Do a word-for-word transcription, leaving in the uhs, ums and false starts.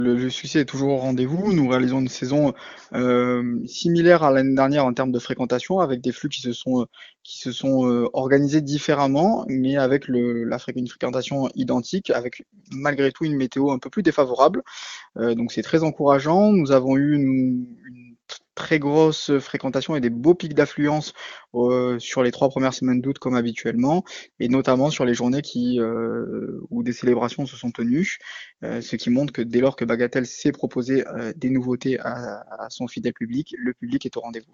Le, le succès est toujours au rendez-vous. Nous réalisons une saison euh, similaire à l'année dernière en termes de fréquentation, avec des flux qui se sont, qui se sont euh, organisés différemment, mais avec le, la fré- une fréquentation identique, avec malgré tout une météo un peu plus défavorable. Euh, donc c'est très encourageant. Nous avons eu une, une très grosse fréquentation et des beaux pics d'affluence euh, sur les trois premières semaines d'août comme habituellement, et notamment sur les journées qui, euh, où des célébrations se sont tenues, euh, ce qui montre que dès lors que Bagatelle s'est proposé euh, des nouveautés à, à son fidèle public, le public est au rendez-vous.